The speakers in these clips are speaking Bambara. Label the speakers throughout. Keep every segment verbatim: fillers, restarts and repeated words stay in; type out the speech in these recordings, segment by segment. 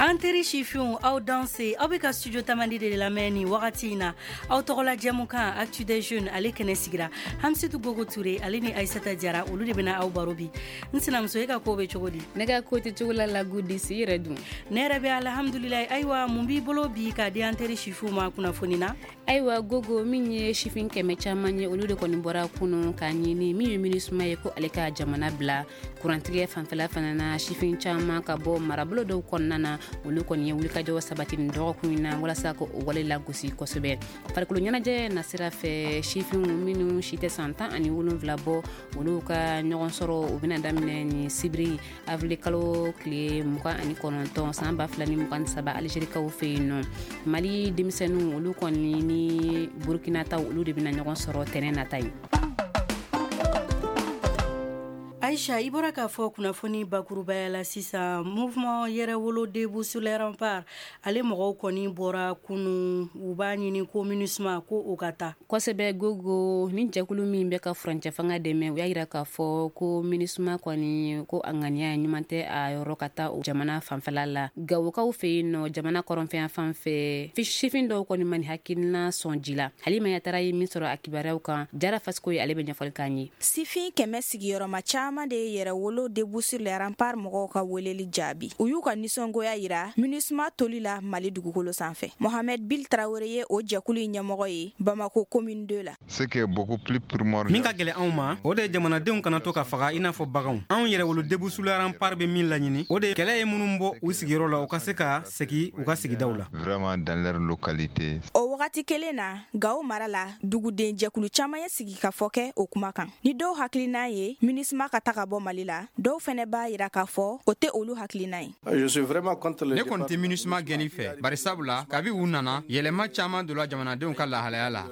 Speaker 1: Anteri Chifion, aw danse, aw bɛ ka studio Tamandi de lamɛn ni wagati in na. Aw tɔgɔla jɛmukan Actu des Jeunes ale kɛnɛ sigira. Hamsitu Gogo Ture ale ni Aissata Diarra olu de bɛna aw baro bi. N sinamuso e ka ko bɛ cogo di?
Speaker 2: Ne ka ko tɛ cogo la lagu disi yɛrɛ dun.
Speaker 1: Ne yɛrɛ bɛ alhamdulilayi. Ayiwa mun b'i bolo bi ka di Anteri Chifion ma kunnafoni na?
Speaker 2: Ayiwa Gogo min ye sifin kɛmɛ caman ye olu de kɔni bɔra kunun k'a ɲini min ye minisuma ye ko ale ka jamana bila kurantigɛ fanfɛla fana na sifin caman ka bɔ marabolo dɔw kɔnɔna na olu kɔni ye wulikajɔ sabati ni dɔgɔkun in na walasa ko o wale lagosi kosɛbɛ. Farikolo ɲɛnajɛ nasira fɛ sifin minnu si tɛ san tan ani wolonwula bɔ olu ka ɲɔgɔn sɔrɔ u bɛna daminɛ ni sibiri avril kalo tile mugan ani kɔnɔntɔn san ba fila ni mugan ni saba Algérikaw fɛ yen nɔ. Mali denmisɛnninw olu kɔni ni Burkina taw olu de bɛna ɲɔgɔn sɔrɔ tɛnɛ nata ye.
Speaker 1: Aisha, i bɔra k'a fɔ kunnafoni bakurubaya la sisan mouvement yɛrɛwolo debout sur les remparts ale mɔgɔw kɔni bɔra kunun u b'a ɲini ko MINUSMA ko o ka taa.
Speaker 2: Kosɛbɛ Gogo ni jɛkulu min bɛ ka furancɛ fanga dɛmɛ u y'a yira k'a fɔ ko MINUSMA kɔni ko a ŋaniya ɲuman tɛ a yɔrɔ ka taa o jamana fanfɛla la. Gawokaw fɛ yen nɔ jamana kɔrɔnfɛn fan fɛ sifin dɔw kɔni man hakilina sɔn ji la. Halima Yatara ye min sɔrɔ a kibaruyaw kan Jara Fasiko ye ale bɛ ɲɛfɔli k'an ye.
Speaker 3: Sifin kɛmɛ sigiyɔrɔma caman de ye yɛrɛwolo debout sur les remparts mɔgɔw ka weleli jaabi. U y'u ka nisɔngoya yira MINUSMA toli la Mali dugukolo sanfɛ. Mohamed Bil Traoré ye o jɛkulu ɲɛmɔgɔ ye Bamako commune deux la.
Speaker 4: Ce qui est beaucoup plus primordial.
Speaker 5: Min ka gɛlɛn anw ma o de ye jamanadenw kana to ka faga i n'a fɔ baganw. Anw yɛrɛwolo debout sur les remparts bɛ min laɲini o de ye kɛlɛ ye minnu bɔ u sigiyɔrɔ la u ka se ka segin u ka sigidaw la.
Speaker 4: Vraiment dans leur localité.
Speaker 3: O wagati kelen na Gao mara la duguden jɛkulu caman ye sigi ka fɔ kɛ o kuma kan. Ni dɔw hakilina ye MINUSMA ka taga bɔ Mali la dɔw fɛnɛ b'a yira k'a fɔ o tɛ olu hakilina ye.
Speaker 6: Je suis vraiment contre le. Ne kɔni tɛ MINUSMA gɛnni fɛ bari sabula kabi u nana yɛlɛma caman donna jamanadenw ka lahalaya la.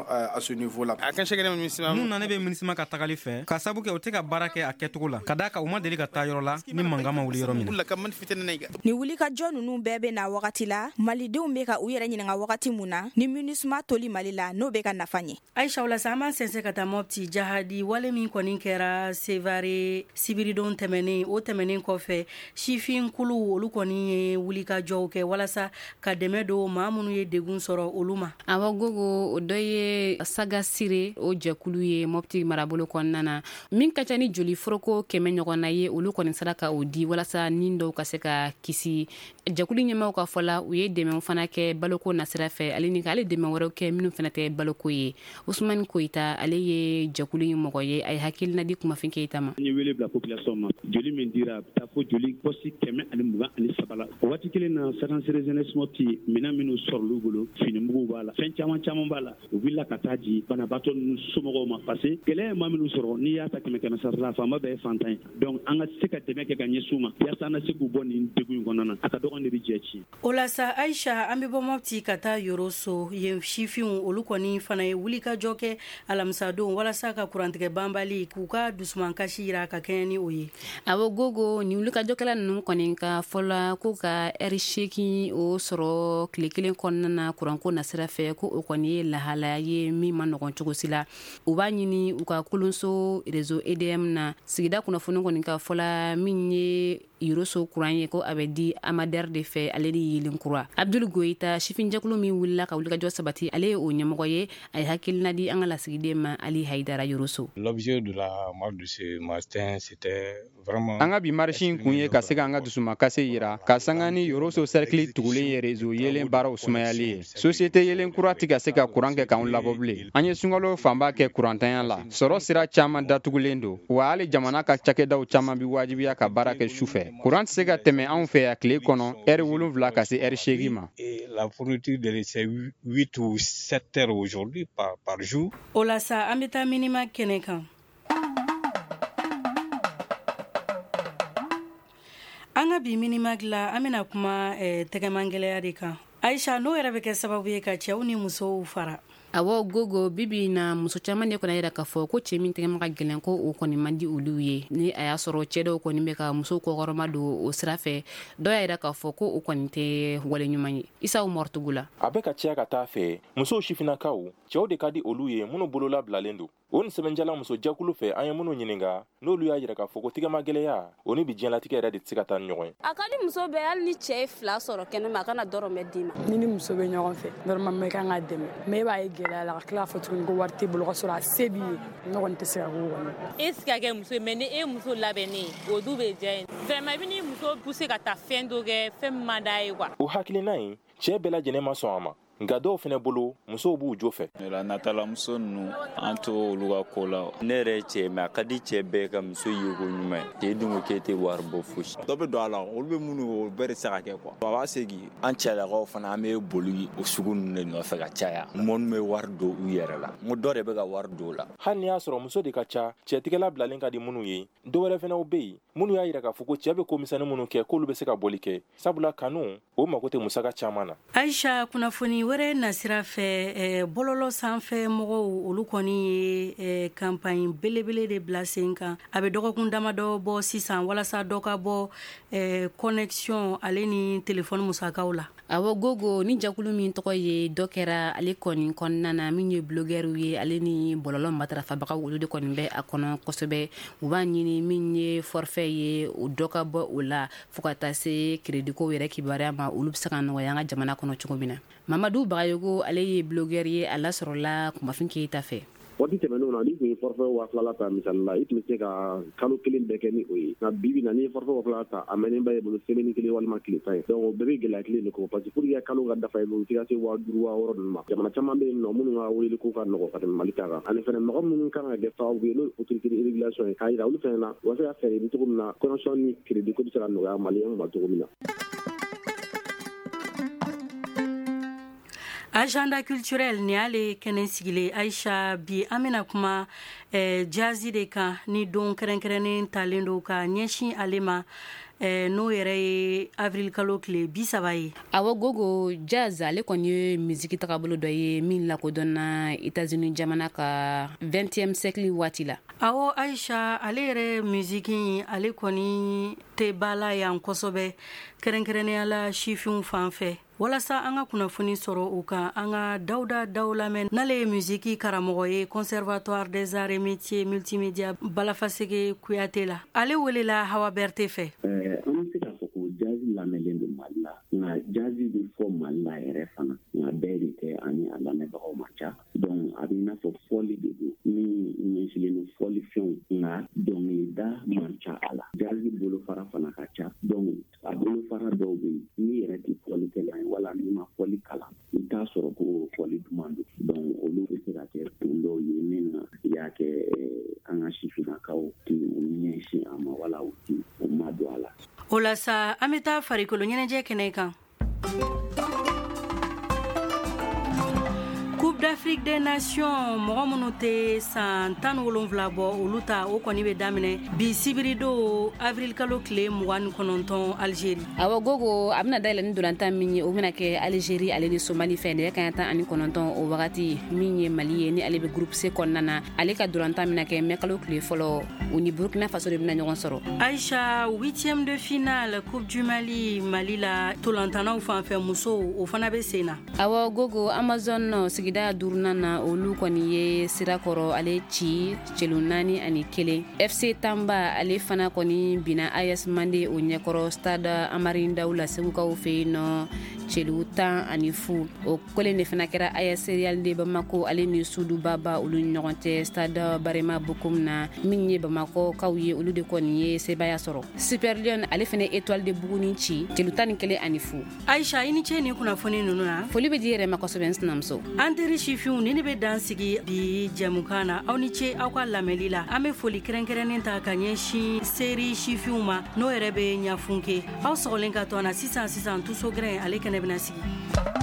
Speaker 6: À ce niveau là. A kan sɛgɛrɛ MINUSMA. N'u nana bɛ MINUSMA ka tagali fɛ ka sabu kɛ u tɛ ka baara kɛ a kɛcogo la ka d'a kan u ma deli ka taa yɔrɔ la ni mankan ma wuli yɔrɔ min na.
Speaker 3: Ni wulikajɔ ninnu bɛɛ bɛ na wagati la malidenw bɛ ka u yɛrɛ ɲininka wagati mun na ni MINUSMA toli Mali la n'o bɛ ka nafa ɲɛ.
Speaker 1: Aisha wala sa an b'an sɛnsɛn ka taa Mopti Jahadi wale min kɔni kɛra Sevare sibiridon tɛmɛnen o tɛmɛnen kɔfɛ sifin kulu olu kɔni ye wulikajɔw kɛ walasa ka dɛmɛ don maa minnu ye degun sɔrɔ olu ma.
Speaker 2: Awɔ Gogo o dɔ ye Saga Sire o jɛkulu ye Mopti marabolo kɔnɔna na min ka ca ni joli foroko kɛmɛ ɲɔgɔn na ye olu kɔni sera ka o di walasa ni dɔw ka se ka kisi. Jɛkulu ɲɛmaaw ka fɔ la u ye dɛmɛw fana kɛ baloko nasira fɛ ale ni ale dɛmɛ wɛrɛw kɛ minnu fana tɛ baloko ye. Usmani Koyita ale ye jɛkulu in mɔgɔ ye a ye hakilina di Kumafin Keyita ma.
Speaker 7: Population ma joli min dira taa fo joli posi kɛmɛ ani mugan ani saba la o waati kelen na sagansere jeunesse Mopti minɛn minnu sɔrɔ olu bolo finimuguw b'a la fɛn caman caman b'a la u wulila ka taa di banabaatɔ ninnu somɔgɔw ma parce que gɛlɛya maa minnu sɔrɔ n'i y'a ta kɛmɛ kɛmɛ sara la fanba bɛɛ ye fantan ye donc an ka se ka dɛmɛ kɛ ka ɲɛsin u ma yaasa an ka se k'u bɔ nin degun in kɔnɔna na a ka dɔgɔn de bɛ jɛ ci.
Speaker 1: O la sa Aisha an bɛ bɔ Mopti ka taa Yoroso yen sifinw olu kɔni fana ye wulikajɔ kɛ alamisadon walasa ka kurantigɛ banbali k'u ka dusumankasi yira ka kɛɲɛ ni o ye.
Speaker 2: Awɔ Gogo ni wulikajɔkɛla ninnu kɔni ka fɔla ko ka ɛri seegin o sɔrɔ tile kelen kɔnɔna na kuranko nasira fɛ ko o kɔni ye lahalaya ye min ma nɔgɔn cogo si la u b'a ɲini u ka kolonso réseau E D M na sigida kunnafoni kɔni ka fɔla min ye Yoroso kuran ye ko a bɛ di Amadɛri de fɛ ale ni Yelenkura. Abdul Goyita sifin jɛkulu min wulila ka wulikajɔ sabati ale ye o ɲɛmɔgɔ ye a ye hakilina di an ka lasigiden ma Ali Haidara Yoroso.
Speaker 8: L'objet de la marche de ce matin c'était vraiment
Speaker 6: an ka bi marche in kun ye ka se k'an ka dusumakase yira ka sanga ni Yoroso cercle tugulen ye réseau yelen baaraw sumayali ye. Société Yelenkura tɛ ka se ka kuran kɛ k'anw labɔ bilen. An ye sunkalo fanba kɛ kurantanya la sɔrɔ sira caman datugulen don wa hali jamana ka cakɛdaw caman bi wajibiya ka baara kɛ sufɛ. Kuran tɛ se ka tɛmɛ anw fɛ yan tile kɔnɔ ɛri wolonwula ka se ɛri seegin ma.
Speaker 8: La fourniture de c'est huit ou sept heures aujourd'hui par, par jour.
Speaker 1: O la sa an bɛ taa minima kɛnɛ kan. An ka bi minima la an bɛna kuma tɛgɛmangɛlɛya de kan. Aisha n'o yɛrɛ bɛ kɛ sababu ye ka cɛw ni musow fara.
Speaker 2: awo gogo bibi na muso caman de kɔni yɛrɛ k'a fɔ ko cɛ min tɛgɛma ka gɛlɛn ko o kɔni man di olu ye ni a y'a sɔrɔ cɛ dɔw kɔni bɛ ka muso kɔkɔrɔma don o sira fɛ dɔw y'a yɛrɛ k'a fɔ ko o kɔni tɛ wale ɲuman ye isa umar tugu la
Speaker 9: a bɛ ka caya ka taa fɛ musow sifinnakaw cɛw de ka di olu ye minnu bolola bilalen don o ni sɛbɛnjala muso jakulu fɛ an ye minnu ɲininka n'olu y'a yira k'a fɔ ko tigɛma gɛlɛya o ni bi diɲɛlatigɛ yɛrɛ de tɛ se ka taa ni ɲɔgɔn ye
Speaker 10: a ka di muso bɛɛ hali ni cɛ ye fila sɔrɔ kɛnɛma a kana dɔrɔn bɛ d'i ma
Speaker 11: ni ni muso bɛ ɲɔgɔn fɛ normalement i kan ka dɛmɛ mais e b'a ye gɛlɛya la ka tila k'a fɔ tuguni ko wari t'i bolo ka sɔrɔ a se b'i ye ne kɔni tɛ se ka k'o kɔni
Speaker 12: e sigi ka kɛ muso ye mais ni e muso labɛnnen o du bɛ diya ye vraiment i bɛ ni muso pousser ka taa fɛn dɔ kɛ fɛn min man d'a ye quoi
Speaker 9: o hakilina in cɛ bɛɛ lajɛlen ma sɔn a ma nka dɔw fɛnɛ bolo musow b'u jo fɛ
Speaker 13: la natala muso ninnu an to olu ka ko la ne yɛrɛ cɛ mais a ka di cɛ bɛɛ ka muso ye ko ɲuman ye k'e dun ko k'e tɛ wari bɔ fosi
Speaker 14: dɔ bɛ don a la olu bɛ minnu o bɛɛ de se ka kɛ quoi a b'a segin an cɛlakaw fana an bɛ boli o sugu ninnu de nɔfɛ ka caya minnu bɛ wari don u yɛrɛ la n ko dɔ de bɛ ka wari don o la
Speaker 9: hali ni y'a sɔrɔ muso de ka ca cɛtigɛla bilalen ka di minnu ye dɔ wɛrɛ fɛnɛ bɛ yen minnu y'a yira k'a fɔ ko cɛ bɛ komisɛnni minnu kɛ k'olu bɛ se ka boli kɛ sabula kanu o mako tɛ musaka caman na
Speaker 1: aisha kunnafoni wɛrɛ nasira fɛ eh, bɔlɔlɔ sanfɛ mɔgɔw olu kɔni ye eh, campagne belebele de bila sen kan a bɛ dɔgɔkun damadɔ bɔ sisan walasa dɔ ka bɔ eh, connexion ale ni telefɔni musakaw la
Speaker 2: awɔ gogo ni jakulu min tɔgɔ ye dɔ kɛra ale kɔni kɔnɔna na min ye bloguɛriw ye ale ni bɔlɔlɔ matarafabagaw olu de kɔni bɛ a kɔnɔ kosɛbɛ u b'a ɲini min ye forfait ye o dɔ ka bɔ o la fo ka taa se crédit ko yɛrɛ kibaruya ma olu bɛ se ka nɔgɔya an ka jamana kɔnɔ cogo min na mamadu bagayogo ale ye blogueur ye a lasɔrɔla kumafin keyita fɛ
Speaker 7: waati tɛmɛnenw na ni tun ye forfait wa fila ta misali la i tun bɛ se ka kalo kelen bɛɛ kɛ ni o ye nka bi bi na ni ye forfait wa fila ta a mɛnnen ba ye bolo semaine kelen walima tile tan ye donc o bɛɛ bɛ gɛlɛya kelen de kɔ parce que pour que kalo ka dafa i bolo f'i ka se waa duuru waa wɔɔrɔ ninnu ma jamana caman bɛ yen nɔ minnu ka weleli ko ka nɔgɔ ka tɛmɛ mali ta kan ani fɛnɛ mɔgɔ minnu kan ka kɛ sababu ye n'o autorité de régulation ye k'a yira olu fɛnɛ na u ka se ka fɛɛrɛ ni cogo min na connexion ni crédit ko bɛ se ka nɔgɔya maliyɛnw ma cogo min na
Speaker 1: agenda culturel ni ale kɛnɛ sigile aisha bi an bena kuma eh, jazi de kan ni don kɛrɛnkɛrɛnnen talen do ka ɲɛsin ale ma eh, n'o yɛrɛ ye avril kalo tile bi saba ye
Speaker 2: awɔ gogo jazz ale kɔni ye misiki tagabolo dɔ ye min lakodɔnna États-Unis jamana ka vingtième siècle waati la
Speaker 1: awɔ aisha ale yɛrɛ misiki ale kɔni tɛ bala yan kosɛbɛ kɛrɛnkɛrɛnnenya la sifinw fan fɛ walasa an ka kunnafoni sɔrɔ u kan an ka dawuda daw lamɛn n'ale ye musiki karamɔgɔ ye conservatoire des arts et métiers multimédia balafasege kuyate la ale welela hawa berte fɛ
Speaker 15: an bɛ se k'a fɔ ko jazi lamɛnlen don mali la nka jazi bɛ fɔ mali la yɛrɛ fana nka bɛɛ de tɛ ani a lamɛnbagaw ma ca donc a bɛ i n'a fɔ fɔli de don min ɲɛsilen don fɔli fɛnw nka dɔnkilida man ca a la jazi bolofara fana ka ca donc a bolofara dɔw bɛ yen n'i yɛrɛ tɛ fɔli kɛla ye wala n'i ma fɔli kalan i t'a sɔrɔ ko fɔli duman don donc olu bɛ se ka kɛ kun dɔw ye min na i y'a kɛ an ka sifinnakaw tɛ u ɲɛsin a ma wala u tɛ u ma don a la
Speaker 1: o la sa an bɛ taa farikolo ɲɛnajɛ kɛnɛ kan Coupe d'Afrique des Nations mɔgɔ minnu tɛ san tan ni wolonwula bɔ olu ta o kɔni bɛ daminɛ bi sibiri don avril kalo tile mugan ni kɔnɔntɔn Algérie
Speaker 2: awɔ gogo a bɛna dayɛlɛ ni dolantan min ye o bɛna kɛ Algérie ale ni Somali fɛ nɛgɛ kanɲɛ tan ani kɔnɔntɔn o wagati min ye Mali ye ni ale bɛ groupe C kɔnɔna na ale ka dolantan bɛna kɛ mai kalo tile fɔlɔ u ni Burkina Faso de bɛna ɲɔgɔn sɔrɔ
Speaker 1: Aïcha huitième de finale Coupe du Mali Mali la tolantanaw fan fɛ musow o fana bɛ sen na
Speaker 2: awɔ gogo Amazon sigida duurunan na olu kɔni ye sirakɔrɔ ale ci celu naani ani kelen F C Tamba ale fana kɔni bina A S Mande o ɲɛkɔrɔ stade Amari Ndawula segukaw fɛ yen nɔ celu tan ani fu o kelen de fana kɛra A S Real de Bamako ale ni Sudu Baba olu ni ɲɔgɔn cɛ stade Barema Bokoum na min ye Bamako kaw ye olu de kɔni ye sebaya sɔrɔ Super Lion ale fana Étoile de Buguni ci celu tan ni kelen ani fu
Speaker 1: Aïcha i ni ce ni kunnafoni ninnu na
Speaker 2: foli bɛ di yɛrɛ ma kosɛbɛ n sinamuso
Speaker 1: an teri sifinw ni ne bɛ dan sigi bi jɛmukan na aw ni ce aw ka lamɛnli la an bɛ foli kɛrɛnkɛrɛnnen ta ka ɲɛsin seri sifinw ma n'o yɛrɛ bɛ ɲafunke aw sɔgɔlen ka to an na sisan sisan tuso gɛrɛn ale kɛnɛ bɛna sigi